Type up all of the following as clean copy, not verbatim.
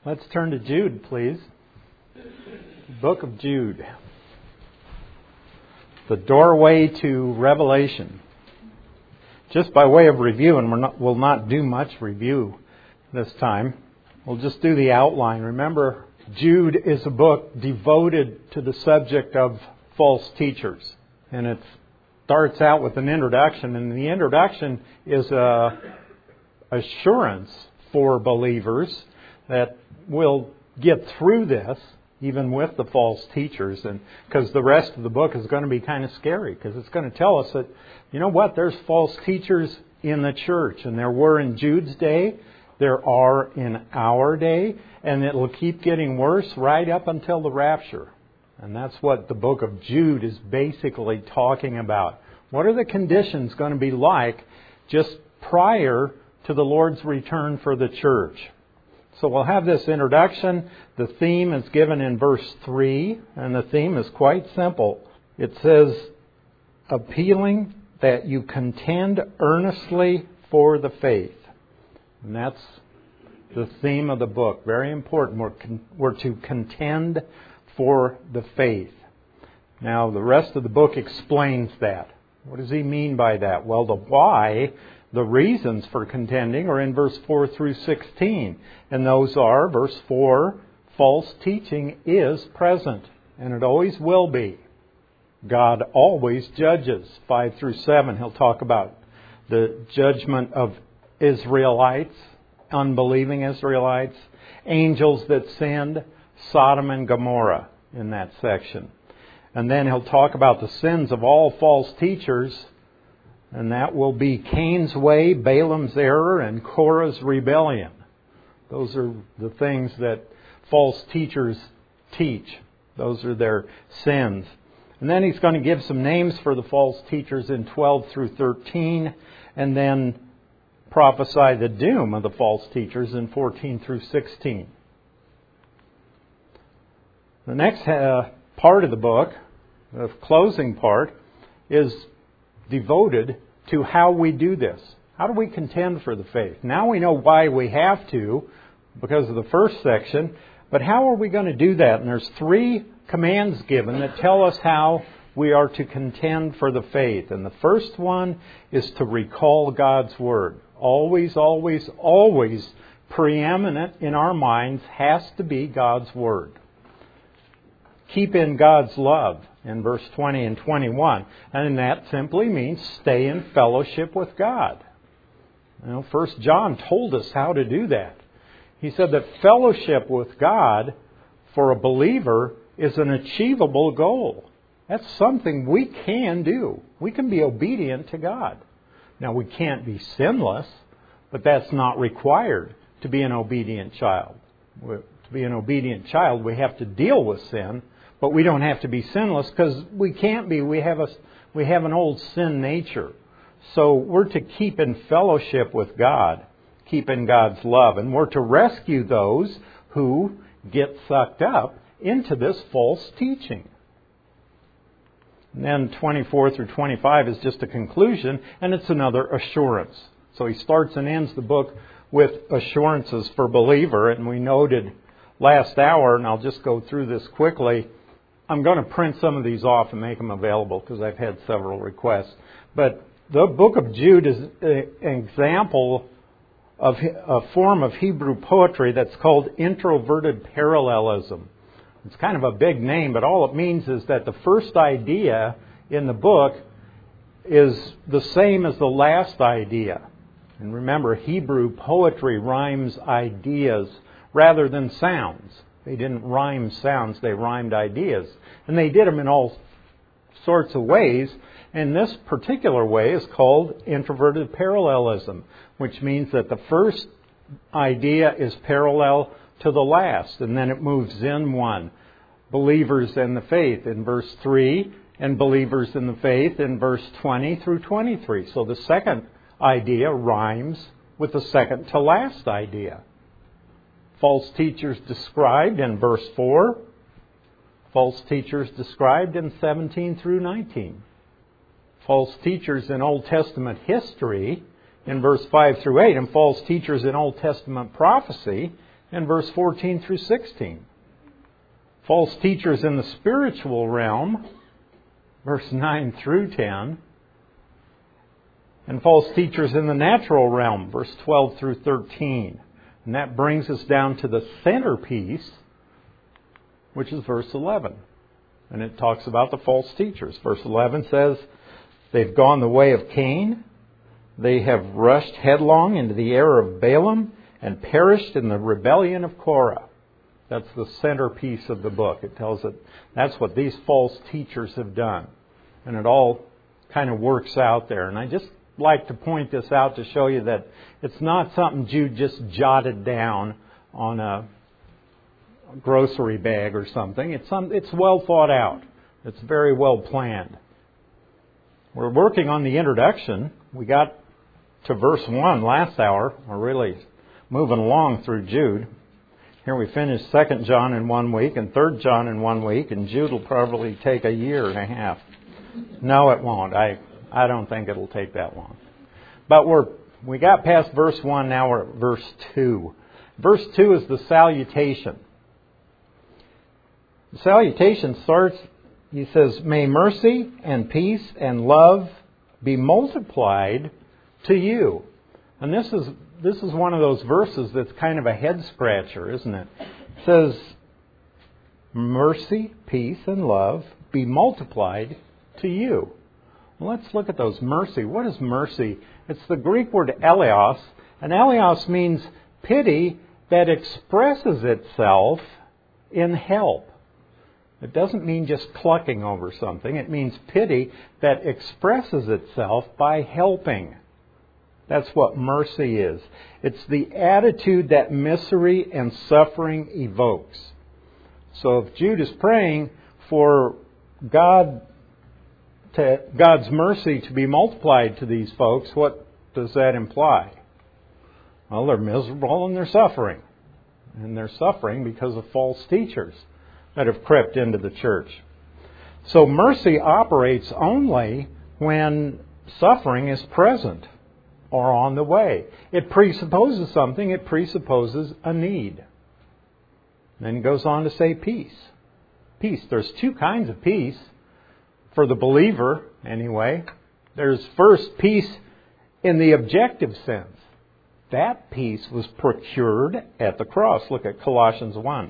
Let's turn to Jude, please. Book of Jude. The doorway to Revelation. Just by way of review, and we'll not do much review this time. We'll just do the outline. Remember, Jude is a book devoted to the subject of false teachers. And it starts out with an introduction. And the introduction is a assurance for believers that we'll get through this, even with the false teachers. And because the rest of the book is going to be kind of scary, because it's going to tell us that, you know what, there's false teachers in the church. And there were in Jude's day, there are in our day, and it'll keep getting worse right up until the rapture. And that's what the book of Jude is basically talking about. What are the conditions going to be like just prior to the Lord's return for the church? So we'll have this introduction. The theme is given in verse 3, and the theme is quite simple. It says, appealing that you contend earnestly for the faith. And that's the theme of the book. Very important. We're to contend for the faith. Now, the rest of the book explains that. What does he mean by that? Well, the why, the reasons for contending, are in verse 4 through 16. And those are, verse 4, false teaching is present, and it always will be. God always judges. 5 through 7, he'll talk about the judgment of Israelites, unbelieving Israelites, angels that sinned, Sodom and Gomorrah in that section. And then he'll talk about the sins of all false teachers, and that will be Cain's way, Balaam's error, and Korah's rebellion. Those are the things that false teachers teach. Those are their sins. And then he's going to give some names for the false teachers in 12 through 13, and then prophesy the doom of the false teachers in 14 through 16. The next part of the book, the closing part, is devoted to how we do this. How do we contend for the faith? Now we know why we have to, because of the first section, but how are we going to do that? And there's 3 commands given that tell us how we are to contend for the faith. And the first one is to recall God's Word. Always, always, always preeminent in our minds has to be God's Word. Keep in God's love in verse 20 and 21. And that simply means stay in fellowship with God. You know, 1 John told us how to do that. He said that fellowship with God for a believer is an achievable goal. That's something we can do. We can be obedient to God. Now, we can't be sinless, but that's not required to be an obedient child. To be an obedient child, we have to deal with sin, but we don't have to be sinless because we can't be. We have an old sin nature. So we're to keep in fellowship with God, keep in God's love, and we're to rescue those who get sucked up into this false teaching. And then 24 through 25 is just a conclusion, and it's another assurance. So he starts and ends the book with assurances for believer, and we noted last hour, and I'll just go through this quickly. I'm going to print some of these off and make them available because I've had several requests. But the book of Jude is an example of a form of Hebrew poetry that's called introverted parallelism. It's kind of a big name, but all it means is that the first idea in the book is the same as the last idea. And remember, Hebrew poetry rhymes ideas rather than sounds. They didn't rhyme sounds, they rhymed ideas. And they did them in all sorts of ways. And this particular way is called introverted parallelism, which means that the first idea is parallel to the last, and then it moves in one. Believers in the faith in verse 3, and believers in the faith in verse 20 through 23. So the second idea rhymes with the second to last idea. False teachers described in verse 4. False teachers described in 17 through 19. False teachers in Old Testament history in verse 5 through 8. And false teachers in Old Testament prophecy in verse 14 through 16. False teachers in the spiritual realm, verse 9 through 10. And false teachers in the natural realm, verse 12 through 13. And that brings us down to the centerpiece, which is verse 11. And it talks about the false teachers. Verse 11 says, they've gone the way of Cain. They have rushed headlong into the error of Balaam and perished in the rebellion of Korah. That's the centerpiece of the book. It tells it that's what these false teachers have done. And it all kind of works out there. And I just like to point this out to show you that it's not something Jude just jotted down on a grocery bag or something. It's well thought out. It's very well planned. We're working on the introduction. We got to verse 1 last hour. We're really moving along through Jude. Here we finished 2 John in 1 week and 3 John in 1 week, and Jude will probably take a year and a half. No, it won't. I don't think it'll take that long. But we got past verse 1, now we're at verse 2. Verse 2 is the salutation. The salutation starts, he says, may mercy and peace and love be multiplied to you. And this is one of those verses that's kind of a head scratcher, isn't it? It says, mercy, peace, and love be multiplied to you. Well, let's look at those. Mercy. What is mercy? It's the Greek word eleos, and eleos means pity that expresses itself in help. It doesn't mean just clucking over something. It means pity that expresses itself by helping. That's what mercy is. It's the attitude that misery and suffering evokes. So if Jude is praying for God's mercy to be multiplied to these folks, what does that imply? Well, they're miserable and they're suffering. And they're suffering because of false teachers that have crept into the church. So mercy operates only when suffering is present or on the way. It presupposes something. It presupposes a need. Then he goes on to say peace. Peace. There's two kinds of peace for the believer, anyway. There's first peace in the objective sense. That peace was procured at the cross. Look at Colossians 1.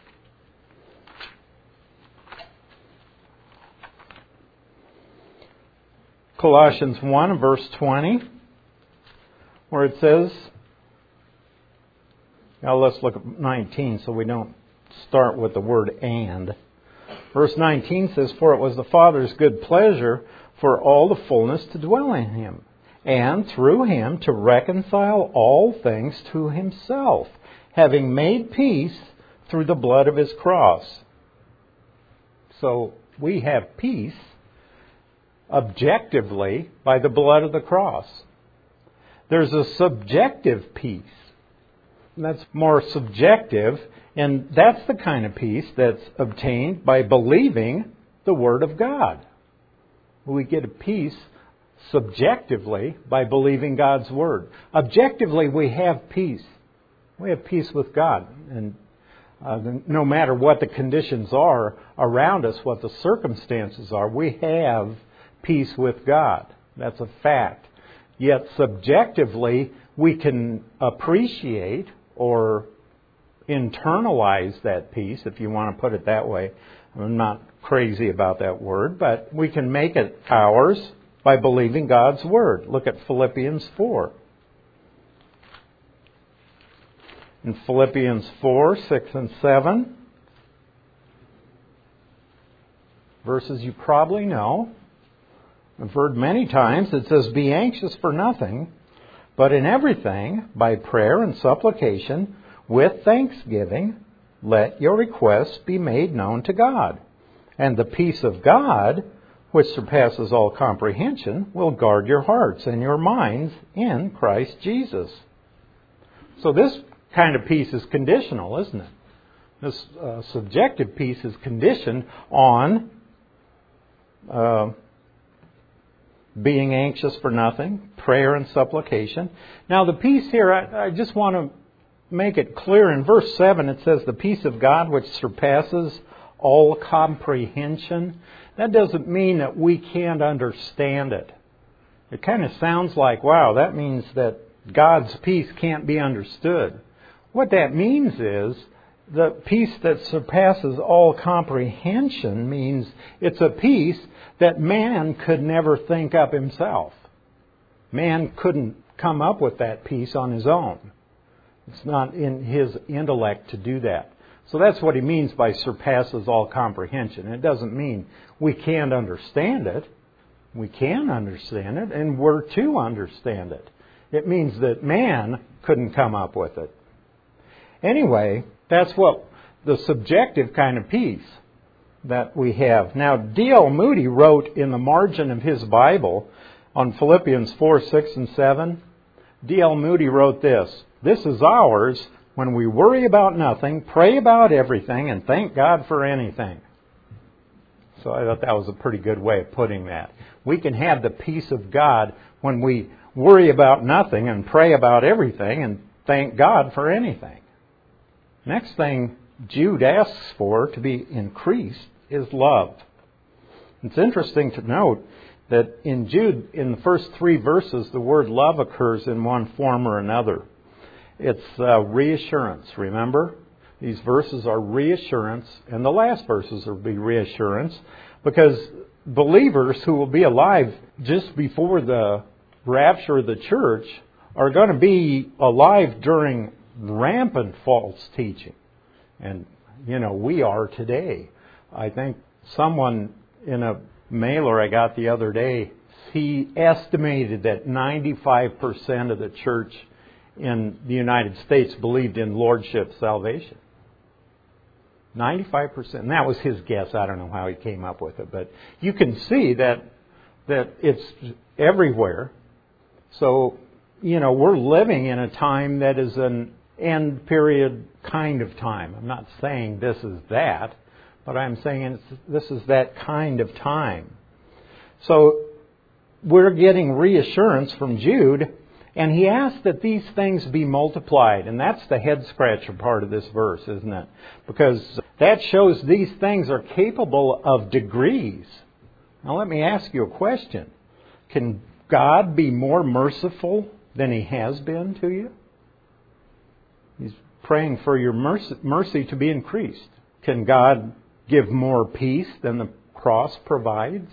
Colossians 1, verse 20, where it says, now let's look at 19 so we don't start with the word and. Verse 19 says, for it was the Father's good pleasure for all the fullness to dwell in Him, and through Him to reconcile all things to Himself, having made peace through the blood of His cross. So we have peace objectively by the blood of the cross. There's a subjective peace. That's more subjective, and that's the kind of peace that's obtained by believing the Word of God. We get a peace subjectively by believing God's Word. Objectively, we have peace. We have peace with God. And no matter what the conditions are around us, what the circumstances are, we have peace with God. That's a fact. Yet subjectively, we can appreciate or internalize that peace, if you want to put it that way. I'm not crazy about that word, but we can make it ours by believing God's Word. Look at Philippians 4. In Philippians 4, 6 and 7, verses you probably know, I've heard many times, it says, be anxious for nothing, but in everything, by prayer and supplication, with thanksgiving, let your requests be made known to God. And the peace of God, which surpasses all comprehension, will guard your hearts and your minds in Christ Jesus. So this kind of peace is conditional, isn't it? This subjective peace is conditioned on being anxious for nothing, prayer and supplication. Now the peace here, I just want to make it clear. In verse 7 it says, the peace of God which surpasses all comprehension. That doesn't mean that we can't understand it. It kind of sounds like, wow, that means that God's peace can't be understood. What that means is the peace that surpasses all comprehension means it's a peace that man could never think up himself. Man couldn't come up with that peace on his own. It's not in his intellect to do that. So that's what he means by surpasses all comprehension. It doesn't mean we can't understand it. We can understand it, and we're to understand it. It means that man couldn't come up with it. Anyway, that's what the subjective kind of peace that we have. Now, D.L. Moody wrote in the margin of his Bible on Philippians 4, 6, and 7, D.L. Moody wrote this, "This is ours when we worry about nothing, pray about everything, and thank God for anything." So I thought that was a pretty good way of putting that. We can have the peace of God when we worry about nothing and pray about everything and thank God for anything. Next thing Jude asks for to be increased is love. It's interesting to note that in Jude, in the first 3 verses, the word love occurs in one form or another. It's reassurance, remember? These verses are reassurance, and the last verses will be reassurance, because believers who will be alive just before the rapture of the church are going to be alive during rampant false teaching. And, we are today. I think someone in a mailer I got the other day, he estimated that 95% of the church in the United States believed in lordship salvation. 95%. And that was his guess. I don't know how he came up with it. But you can see that it's everywhere. So, we're living in a time that is an end period kind of time. I'm not saying this is that, but I'm saying this is that kind of time. So we're getting reassurance from Jude, and he asks that these things be multiplied. And that's the head-scratcher part of this verse, isn't it? Because that shows these things are capable of degrees. Now let me ask you a question. Can God be more merciful than He has been to you? He's praying for your mercy to be increased. Can God give more peace than the cross provides?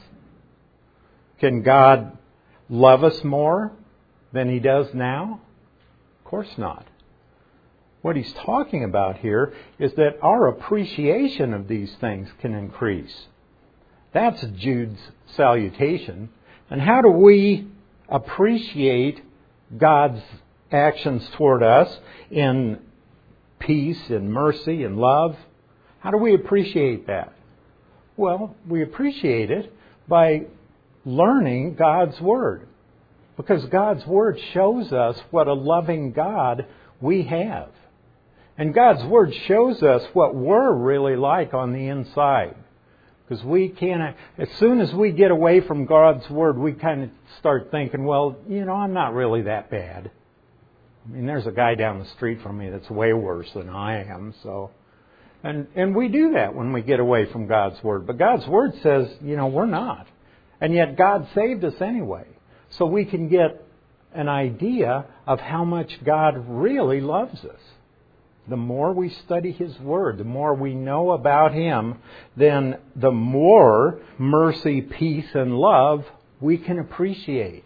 Can God love us more than He does now? Of course not. What he's talking about here is that our appreciation of these things can increase. That's Jude's salutation. And how do we appreciate God's actions toward us in peace and mercy and love? How do we appreciate that? Well, we appreciate it by learning God's Word. Because God's Word shows us what a loving God we have. And God's Word shows us what we're really like on the inside. Because we can't, as soon as we get away from God's Word, we kind of start thinking, well, I'm not really that bad. I mean, there's a guy down the street from me that's way worse than I am. So, and we do that when we get away from God's Word. But God's Word says, we're not. And yet God saved us anyway. So we can get an idea of how much God really loves us. The more we study His Word, the more we know about Him, then the more mercy, peace, and love we can appreciate.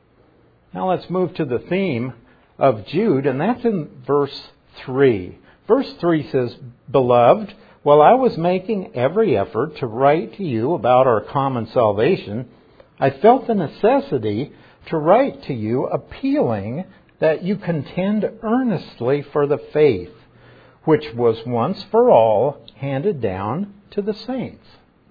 Now let's move to the theme of Jude, and that's in verse 3. Verse 3 says, "Beloved, while I was making every effort to write to you about our common salvation, I felt the necessity to write to you appealing that you contend earnestly for the faith, which was once for all handed down to the saints."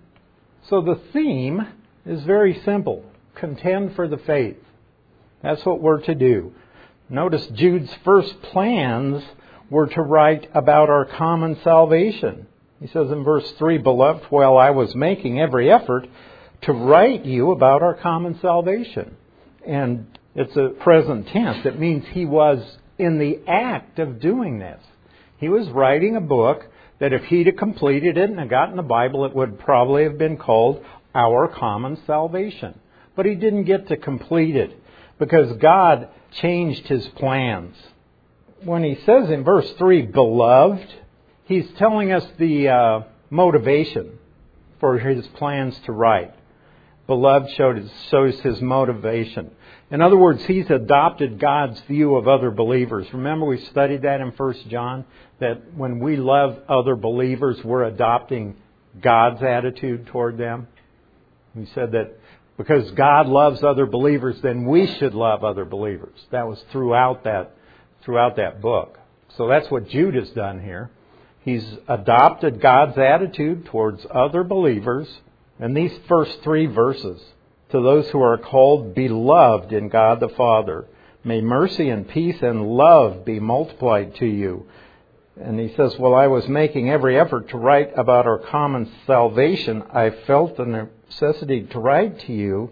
So the theme is very simple. Contend for the faith. That's what we're to do. Notice Jude's first plans were to write about our common salvation. He says in verse 3, "Beloved, while I was making every effort to write you about our common salvation." And it's a present tense. It means he was in the act of doing this. He was writing a book that if he'd have completed it and had gotten the Bible, it would probably have been called Our Common Salvation. But he didn't get to complete it because God changed his plans. When he says in verse 3, beloved, he's telling us the motivation for his plans to write. Beloved shows his motivation. In other words, he's adopted God's view of other believers. Remember we studied that in 1 John, that when we love other believers, we're adopting God's attitude toward them. We said that because God loves other believers, then we should love other believers. That was throughout that book. So that's what Jude has done here. He's adopted God's attitude towards other believers. And these first 3 verses, to those who are called beloved in God the Father, may mercy and peace and love be multiplied to you. And he says, while I was making every effort to write about our common salvation, I felt the necessity to write to you,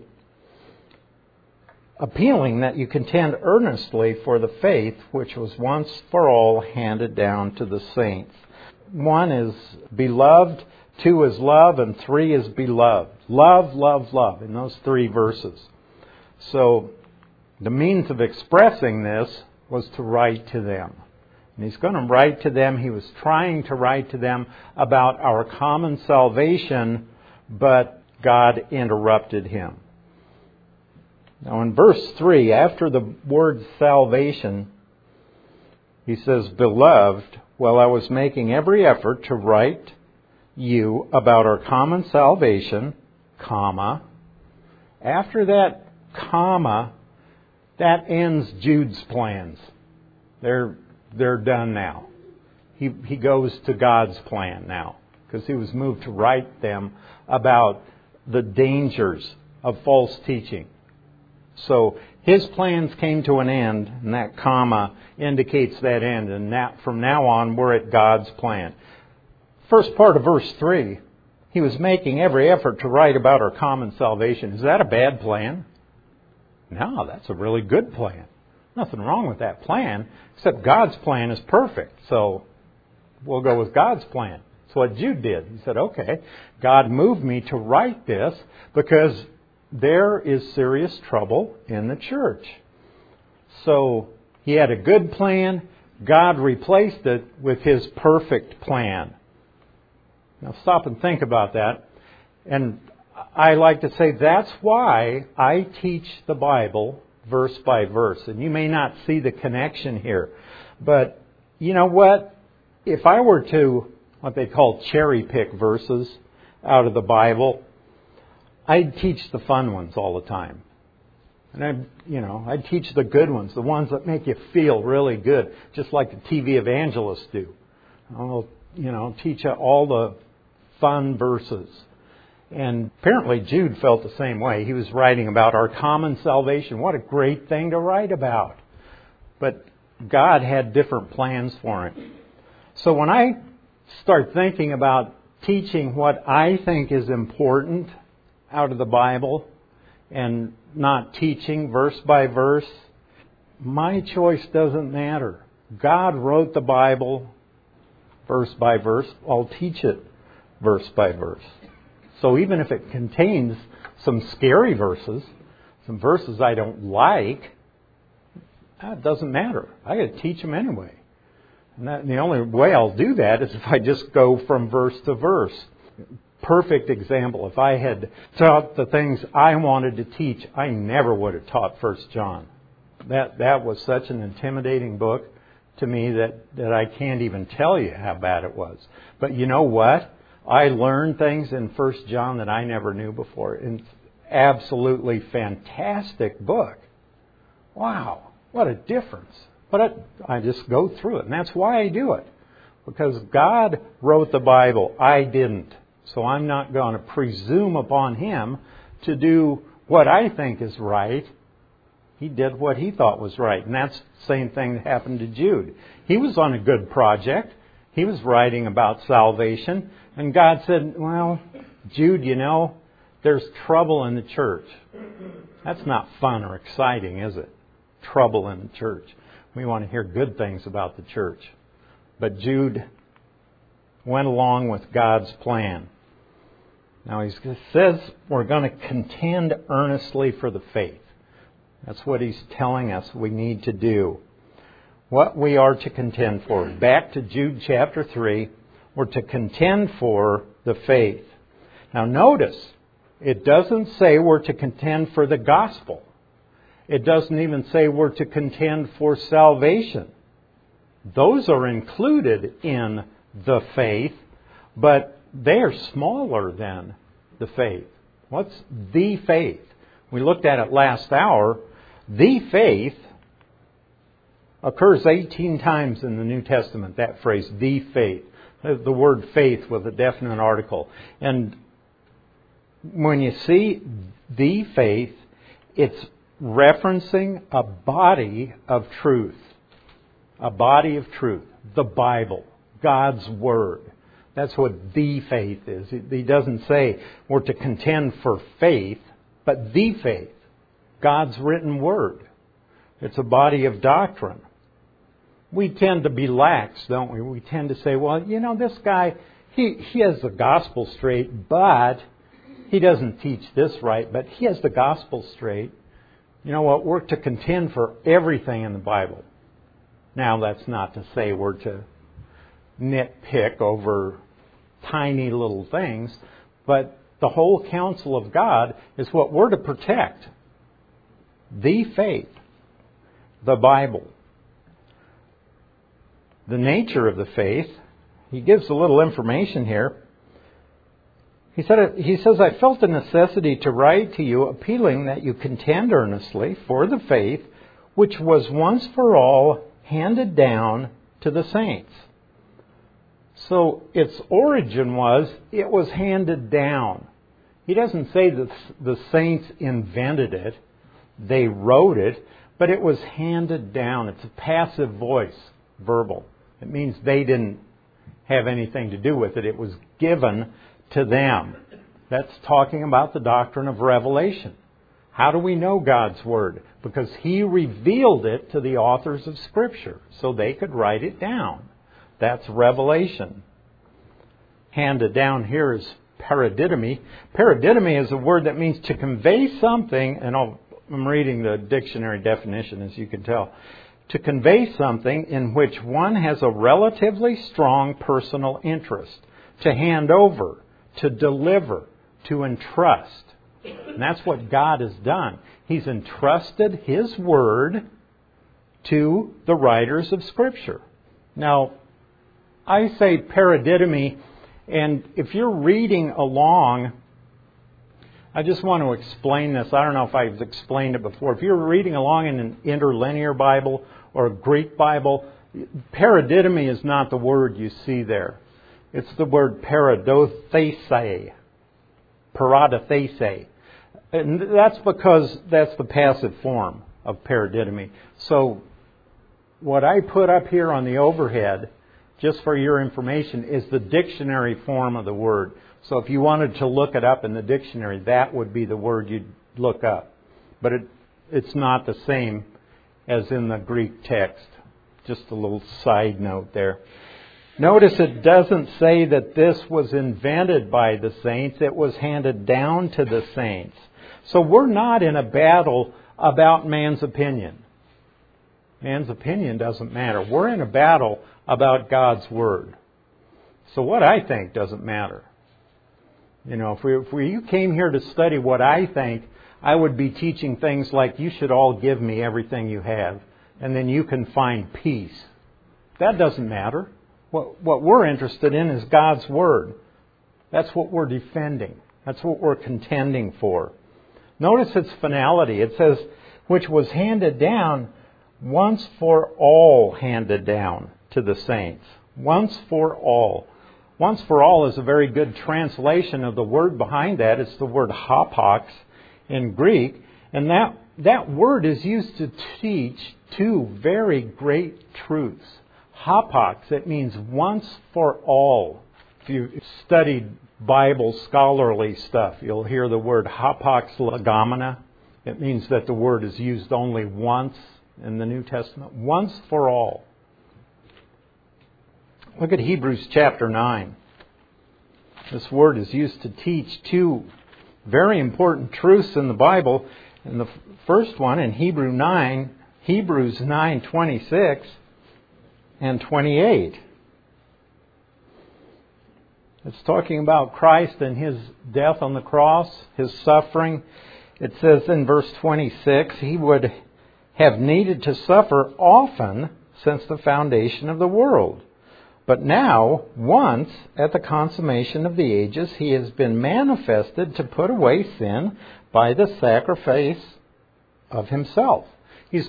appealing that you contend earnestly for the faith which was once for all handed down to the saints. 1 is beloved, 2 is love, and 3 is beloved. Love, love, love in those 3 verses. So the means of expressing this was to write to them. And he's going to write to them. He was trying to write to them about our common salvation, but God interrupted him. Now in verse 3, after the word salvation, he says, beloved, while I was making every effort to write you about our common salvation, comma. After that comma, that ends Jude's plans. They're done now. He goes to God's plan now because he was moved to write them about the dangers of false teaching. So his plans came to an end, and that comma indicates that end. And from now on, we're at God's plan. First part of verse 3, he was making every effort to write about our common salvation. Is that a bad plan? No, that's a really good plan. Nothing wrong with that plan, except God's plan is perfect. So we'll go with God's plan. That's what Jude did. He said, okay, God moved me to write this because there is serious trouble in the church. So he had a good plan. God replaced it with his perfect plan. Now stop and think about that. And I like to say that's why I teach the Bible verse by verse. And you may not see the connection here. But you know what? If I were to, what they call cherry pick verses out of the Bible, I'd teach the fun ones all the time. And I'd teach the good ones, the ones that make you feel really good, just like the TV evangelists do. I'll, teach all the fun verses. And apparently Jude felt the same way. He was writing about our common salvation. What a great thing to write about. But God had different plans for it. So when I start thinking about teaching what I think is important out of the Bible and not teaching verse by verse, my choice doesn't matter. God wrote the Bible verse by verse. I'll teach it verse by verse. So even if it contains some scary verses, some verses I don't like, that doesn't matter. I got to teach them anyway. And the only way I'll do that is if I just go from verse to verse. Perfect example. If I had taught the things I wanted to teach, I never would have taught 1 John. That was such an intimidating book to me that I can't even tell you how bad it was. But you know what? I learned things in 1 John that I never knew before. It's absolutely fantastic book. Wow, what a difference. But I just go through it. And that's why I do it. Because God wrote the Bible. I didn't. So I'm not going to presume upon Him to do what I think is right. He did what He thought was right. And that's the same thing that happened to Jude. He was on a good project. He was writing about salvation. And God said, well, Jude, there's trouble in the church. That's not fun or exciting, is it? Trouble in the church. We want to hear good things about the church. But Jude went along with God's plan. Now he says we're going to contend earnestly for the faith. That's what he's telling us we need to do. What we are to contend for. Back to Jude chapter 3, we're to contend for the faith. Now notice, it doesn't say we're to contend for the gospel. It doesn't even say we're to contend for salvation. Those are included in the faith, but they are smaller than the faith. What's the faith? We looked at it last hour. The faith occurs 18 times in the New Testament, that phrase, the faith. The word faith with a definite article. And when you see the faith, it's referencing a body of truth. A body of truth. The Bible. God's Word. That's what the faith is. He doesn't say we're to contend for faith, but the faith. God's written Word. It's a body of doctrine. We tend to be lax, don't we? We tend to say, well, this guy, he has the gospel straight, but he doesn't teach this right, but he has the gospel straight. You know what? We're to contend for everything in the Bible. Now, that's not to say we're to nitpick over tiny little things, but the whole counsel of God is what we're to protect. The faith, the Bible. The nature of the faith, he gives a little information here. He says, I felt the necessity to write to you appealing that you contend earnestly for the faith which was once for all handed down to the saints. So its origin was, it was handed down. He doesn't say that the saints invented it. They wrote it, but it was handed down. It's a passive voice, verbal. It means they didn't have anything to do with it. It was given to them. That's talking about the doctrine of revelation. How do we know God's Word? Because He revealed it to the authors of Scripture so they could write it down. That's revelation. Handed down here is paradidomi. Paradidomi is a word that means to convey something, and I'm reading the dictionary definition as you can tell. To convey something in which one has a relatively strong personal interest. To hand over, to deliver, to entrust. And that's what God has done. He's entrusted His Word to the writers of Scripture. Now, I say paradidomi, and if you're reading along, I just want to explain this. I don't know if I've explained it before. If you're reading along in an interlinear Bible or a Greek Bible, paradidomi is not the word you see there. It's the word paradothese. Paradothese. And that's because that's the passive form of paradidomi. So what I put up here on the overhead, just for your information, is the dictionary form of the word. So if you wanted to look it up in the dictionary, that would be the word you'd look up. But it's not the same as in the Greek text. Just a little side note there. Notice it doesn't say that this was invented by the saints. It was handed down to the saints. So we're not in a battle about man's opinion. Man's opinion doesn't matter. We're in a battle about God's Word. So what I think doesn't matter. If you came here to study what I think, I would be teaching things like, you should all give me everything you have, and then you can find peace. That doesn't matter. What we're interested in is God's Word. That's what we're defending. That's what we're contending for. Notice its finality. It says, which was handed down, once for all handed down to the saints. Once for all. Once for all is a very good translation of the word behind that. It's the word hapax in Greek. And that word is used to teach two very great truths. Hapax, it means once for all. If you studied Bible scholarly stuff, you'll hear the word hapax legomena. It means that the word is used only once in the New Testament. Once for all. Look at Hebrews chapter 9. This word is used to teach two very important truths in the Bible. And the first one in Hebrews 9:26 and 28. It's talking about Christ and His death on the cross, His suffering. It says in verse 26, He would have needed to suffer often since the foundation of the world. But now, once, at the consummation of the ages, He has been manifested to put away sin by the sacrifice of Himself. He's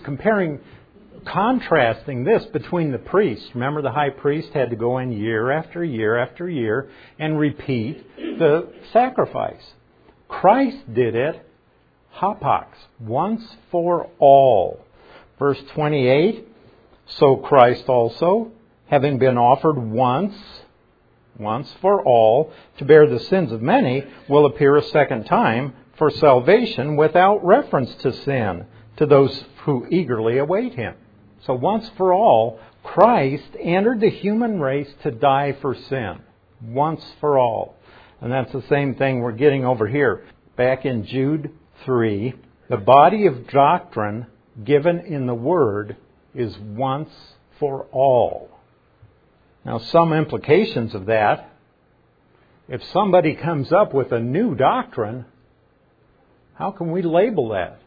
contrasting this between the priests. Remember, the high priest had to go in year after year after year and repeat the sacrifice. Christ did it, hapax, once for all. Verse 28, so Christ also, having been offered once for all, to bear the sins of many, will appear a second time for salvation without reference to sin, to those who eagerly await Him. So once for all, Christ entered the human race to die for sin. Once for all. And that's the same thing we're getting over here. Back in Jude 3, the body of doctrine given in the Word is once for all. Now, some implications of that, if somebody comes up with a new doctrine, how can we label that?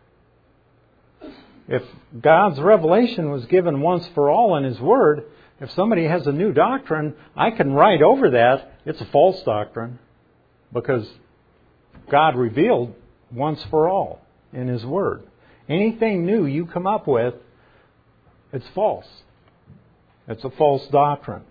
If God's revelation was given once for all in His Word, if somebody has a new doctrine, I can write over that, it's a false doctrine, because God revealed once for all in His Word. Anything new you come up with, it's false. It's a false doctrine.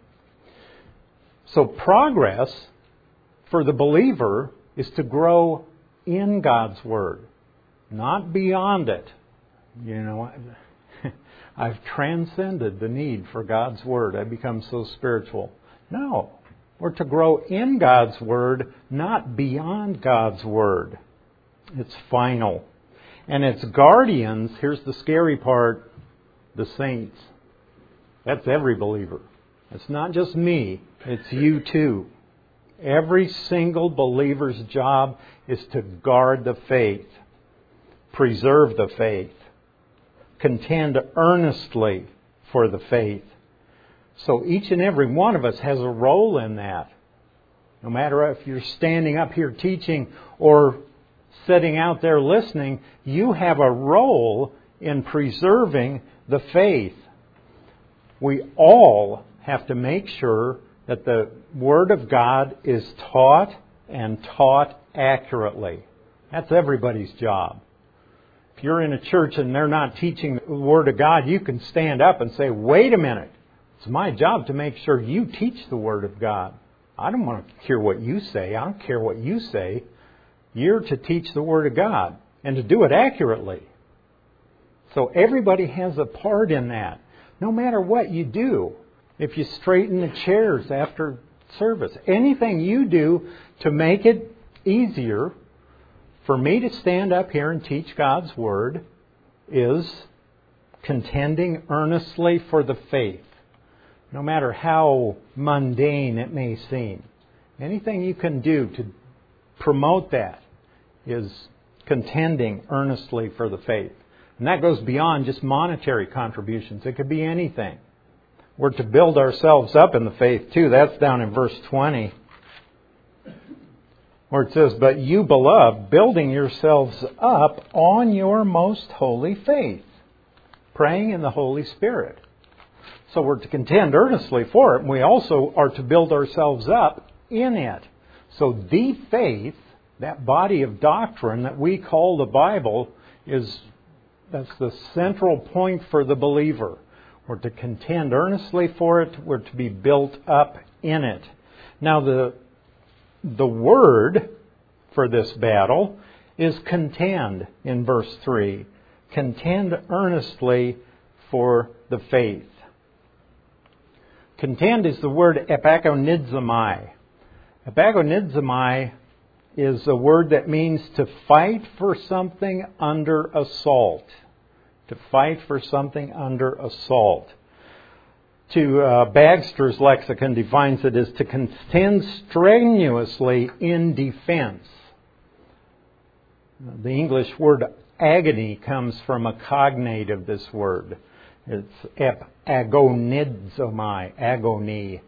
So progress for the believer is to grow in God's Word, not beyond it. You know, I've transcended the need for God's Word. I've become so spiritual. No, we're to grow in God's Word, not beyond God's Word. It's final. And its guardians, here's the scary part, the saints. That's every believer. It's not just me, it's you too. Every single believer's job is to guard the faith, preserve the faith, contend earnestly for the faith. So each and every one of us has a role in that. No matter if you're standing up here teaching or sitting out there listening, you have a role in preserving the faith. We all have to make sure that the Word of God is taught and taught accurately. That's everybody's job. If you're in a church and they're not teaching the Word of God, you can stand up and say, wait a minute. It's my job to make sure you teach the Word of God. I don't want to hear what you say. I don't care what you say. You're to teach the Word of God and to do it accurately. So everybody has a part in that. No matter what you do, if you straighten the chairs after service, anything you do to make it easier for me to stand up here and teach God's Word is contending earnestly for the faith, no matter how mundane it may seem. Anything you can do to promote that is contending earnestly for the faith. And that goes beyond just monetary contributions. It could be anything. We're to build ourselves up in the faith too. That's down in verse 20. Where it says, but you, beloved, building yourselves up on your most holy faith, praying in the Holy Spirit. So we're to contend earnestly for it, and we also are to build ourselves up in it. So the faith, that body of doctrine that we call the Bible, that's the central point for the believer. We're to contend earnestly for it. We're to be built up in it. Now the word for this battle is contend in verse 3. Contend earnestly for the faith. Contend is the word epagonizomai. Epagonizomai is a word that means to fight for something under assault. To fight for something under assault. Bagster's lexicon defines it as to contend strenuously in defense. The English word agony comes from a cognate of this word. It's agonizomai, agony.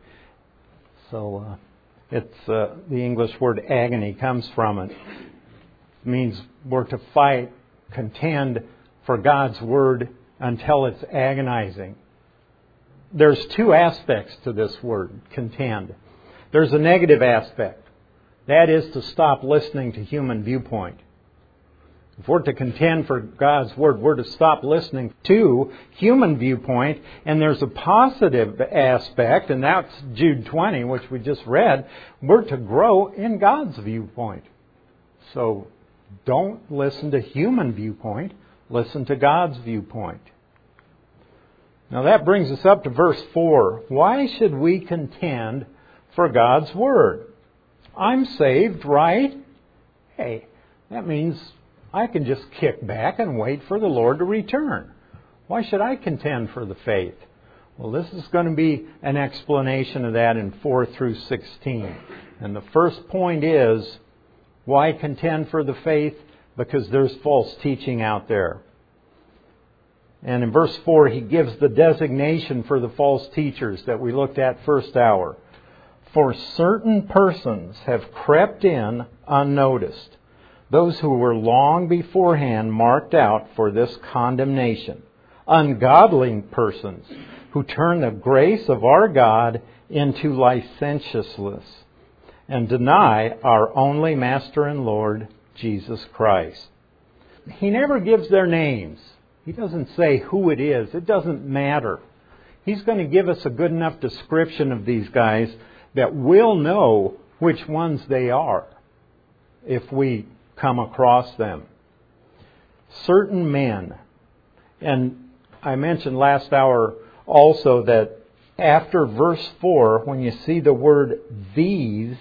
So it's the English word agony comes from it. It means we're to fight, contend for God's word until it's agonizing. There's two aspects to this word, contend. There's a negative aspect. That is to stop listening to human viewpoint. If we're to contend for God's word, we're to stop listening to human viewpoint. And there's a positive aspect, and that's Jude 20, which we just read. We're to grow in God's viewpoint. So don't listen to human viewpoint. Listen to God's viewpoint. Now that brings us up to verse 4. Why should we contend for God's word? I'm saved, right? Hey, that means I can just kick back and wait for the Lord to return. Why should I contend for the faith? Well, this is going to be an explanation of that in 4 through 16. And the first point is, why contend for the faith? Because there's false teaching out there. And in verse 4, he gives the designation for the false teachers that we looked at first hour. For certain persons have crept in unnoticed, those who were long beforehand marked out for this condemnation, ungodly persons who turn the grace of our God into licentiousness and deny our only Master and Lord, Jesus Christ. He never gives their names. He doesn't say who it is. It doesn't matter. He's going to give us a good enough description of these guys that we'll know which ones they are if we come across them. Certain men. And I mentioned last hour also that after verse 4, when you see the word these,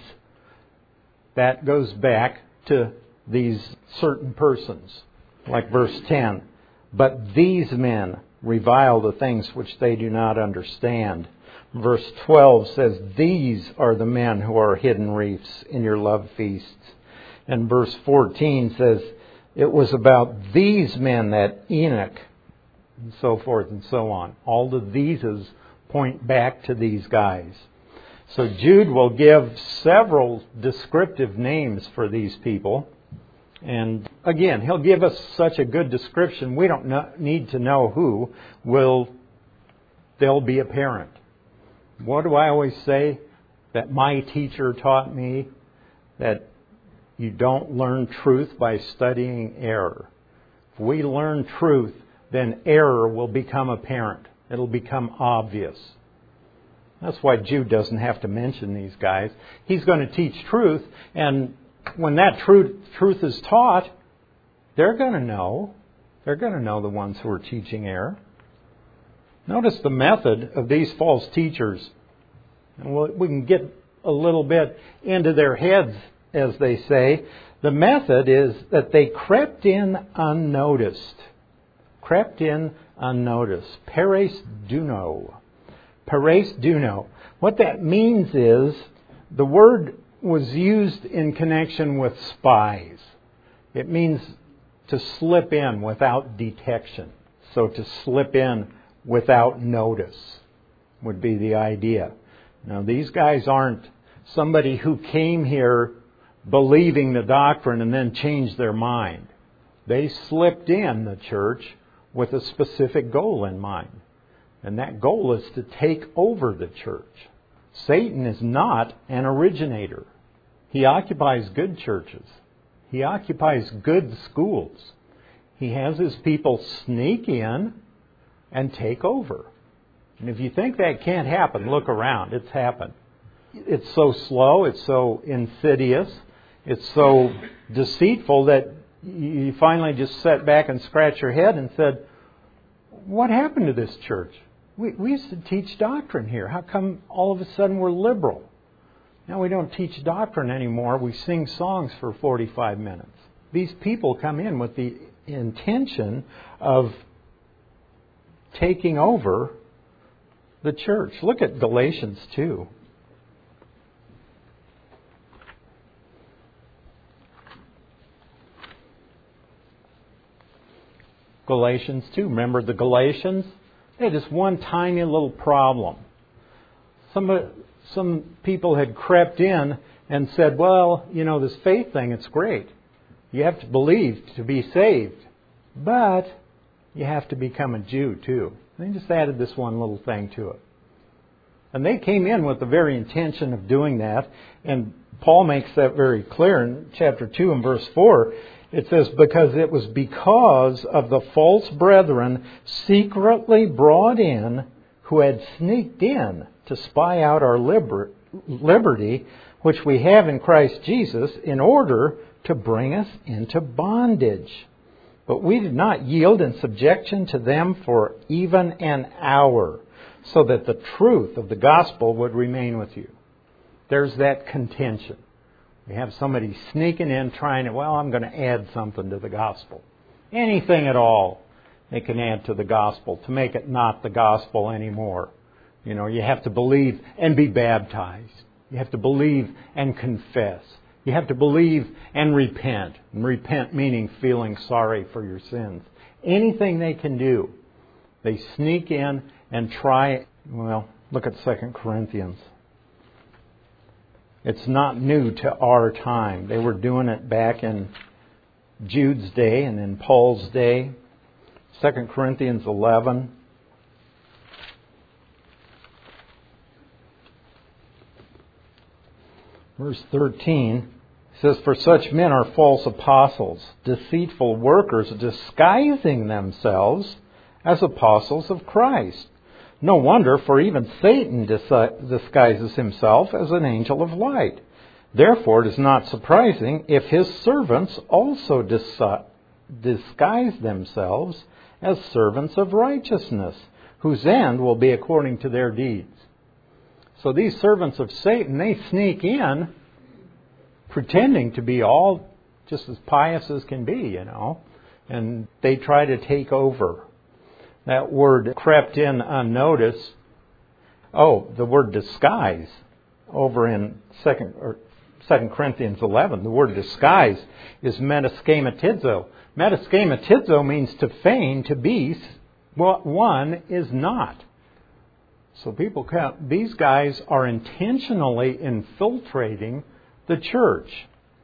that goes back to these certain persons. Like verse 10. But these men revile the things which they do not understand. Verse 12 says, these are the men who are hidden reefs in your love feasts. And verse 14 says, it was about these men that Enoch, and so forth and so on. All the theses point back to these guys. So Jude will give several descriptive names for these people. And again, he'll give us such a good description, we don't need to know who. They'll be apparent. What do I always say? That my teacher taught me that you don't learn truth by studying error. If we learn truth, then error will become apparent. It'll become obvious. That's why Jude doesn't have to mention these guys. He's going to teach truth, and when that truth is taught, they're going to know. They're going to know the ones who are teaching error. Notice the method of these false teachers. And we can get a little bit into their heads, as they say. The method is that they crept in unnoticed. Crept in unnoticed. Peres duno. Peres duno. What that means is the word was used in connection with spies. It means to slip in without detection. So to slip in without notice would be the idea. Now these guys aren't somebody who came here believing the doctrine and then changed their mind. They slipped in the church with a specific goal in mind. And that goal is to take over the church. Satan is not an originator. He occupies good churches. He occupies good schools. He has his people sneak in and take over. And if you think that can't happen, look around. It's happened. It's so slow. It's so insidious. It's so deceitful that you finally just sat back and scratched your head and said, what happened to this church? We used to teach doctrine here. How come all of a sudden we're liberal? Now we don't teach doctrine anymore. We sing songs for 45 minutes. These people come in with the intention of taking over the church. Look at Galatians 2. Galatians 2. Remember the Galatians? They had this one tiny little problem. Some people had crept in and said, well, this faith thing, it's great. You have to believe to be saved. But you have to become a Jew too. They just added this one little thing to it. And they came in with the very intention of doing that. And Paul makes that very clear in chapter 2 and verse 4. It says, because it was because of the false brethren secretly brought in who had sneaked in to spy out our liberty, which we have in Christ Jesus, in order to bring us into bondage. But we did not yield in subjection to them for even an hour, so that the truth of the gospel would remain with you. There's that contention. We have somebody sneaking in trying to, I'm going to add something to the gospel. Anything at all they can add to the gospel to make it not the gospel anymore. You have to believe and be baptized. You have to believe and confess. You have to believe and repent. And repent meaning feeling sorry for your sins. Anything they can do, they sneak in and try. Look at 2 Corinthians. It's not new to our time. They were doing it back in Jude's day and in Paul's day. 2 Corinthians 11. Verse 13 says, for such men are false apostles, deceitful workers, disguising themselves as apostles of Christ. No wonder, for even Satan disguises himself as an angel of light. Therefore, it is not surprising if his servants also disguise themselves as servants of righteousness, whose end will be according to their deeds. So these servants of Satan, they sneak in pretending to be all just as pious as can be, and they try to take over. That word crept in unnoticed. The word disguise over in 2 Corinthians 11. The word disguise is metaschematizo. Metaschematizo means to feign to be what one is not. So these guys are intentionally infiltrating the church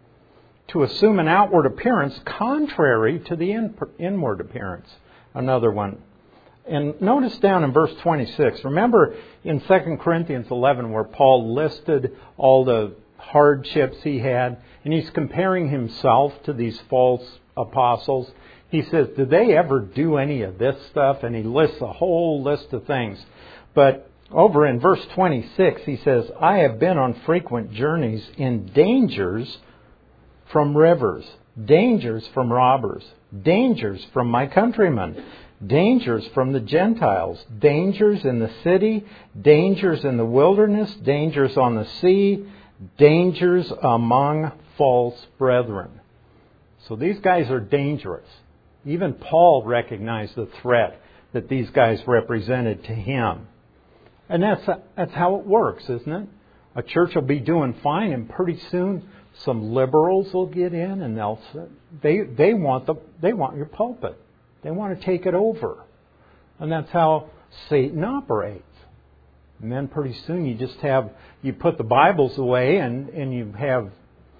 to assume an outward appearance contrary to the inward appearance. Another one. And notice down in verse 26, remember in 2 Corinthians 11 where Paul listed all the hardships he had, and he's comparing himself to these false apostles. He says, did they ever do any of this stuff? And he lists a whole list of things. But over in verse 26, he says, I have been on frequent journeys in dangers from rivers, dangers from robbers, dangers from my countrymen, dangers from the Gentiles, dangers in the city, dangers in the wilderness, dangers on the sea, dangers among false brethren. So these guys are dangerous. Even Paul recognized the threat that these guys represented to him. And that's how it works, isn't it? A church will be doing fine, and pretty soon some liberals will get in, and they want your pulpit. They want to take it over. And that's how Satan operates. And then pretty soon you put the Bibles away and you have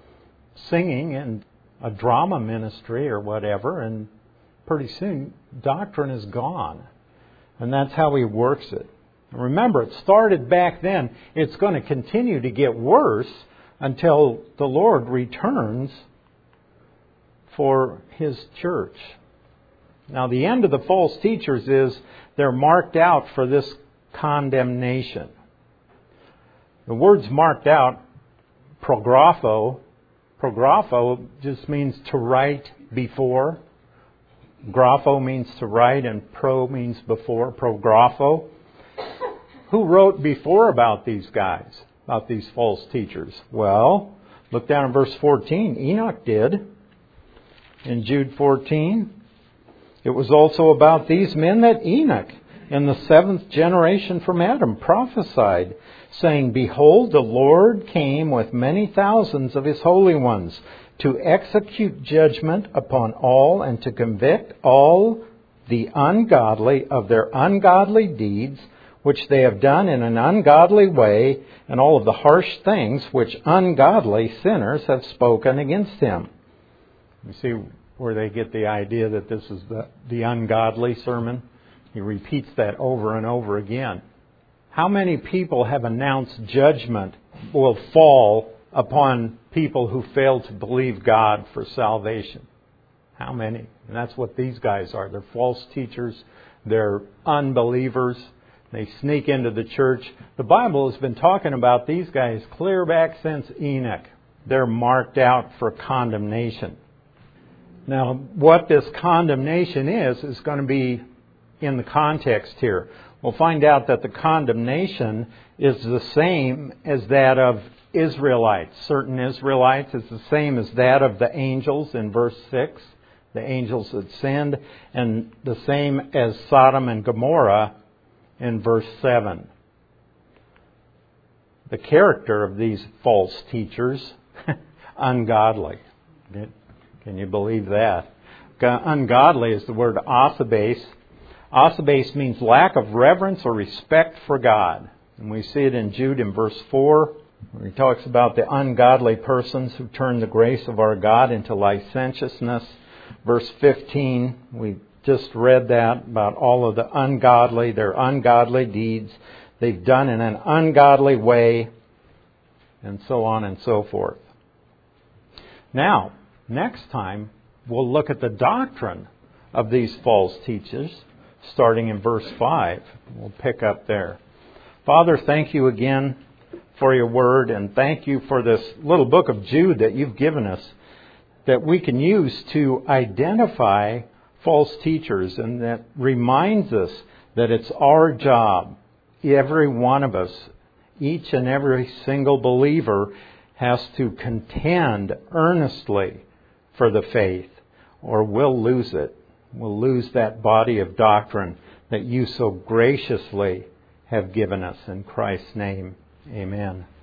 singing and a drama ministry or whatever, and pretty soon doctrine is gone. And that's how he works it. And remember, it started back then. It's going to continue to get worse until the Lord returns for His church. Now, the end of the false teachers is they're marked out for this condemnation. The word's marked out, prographo. Prographo just means to write before. Grapho means to write, and pro means before. Prographo. Who wrote before about these guys, about these false teachers? Well, look down in verse 14. Enoch did. In Jude 14, it was also about these men that Enoch, in the 7th generation from Adam, prophesied, saying, Behold, the Lord came with many thousands of his holy ones to execute judgment upon all and to convict all the ungodly of their ungodly deeds, which they have done in an ungodly way, and all of the harsh things which ungodly sinners have spoken against him. You see where they get the idea that this is the ungodly sermon? He repeats that over and over again. How many people have announced judgment will fall upon people who fail to believe God for salvation? How many? And that's what these guys are. They're false teachers. They're unbelievers. They sneak into the church. The Bible has been talking about these guys clear back since Enoch. They're marked out for condemnation. Now, what this condemnation is going to be in the context here. We'll find out that the condemnation is the same as that of Israelites. Certain Israelites is the same as that of the angels in verse 6. The angels that sinned. And the same as Sodom and Gomorrah in verse 7. The character of these false teachers, ungodly. Can you believe that? Ungodly is the word asabes. Asabes means lack of reverence or respect for God. And we see it in Jude in verse 4, where he talks about the ungodly persons who turn the grace of our God into licentiousness. Verse 15, we just read that about all of the ungodly, their ungodly deeds they've done in an ungodly way, and so on and so forth. Now, next time, we'll look at the doctrine of these false teachers, starting in verse 5. We'll pick up there. Father, thank you again for your word, and thank you for this little book of Jude that you've given us that we can use to identify false teachers, and that reminds us that it's our job, every one of us, each and every single believer has to contend earnestly for the faith, or we'll lose it. We'll lose that body of doctrine that you so graciously have given us. In Christ's name, amen.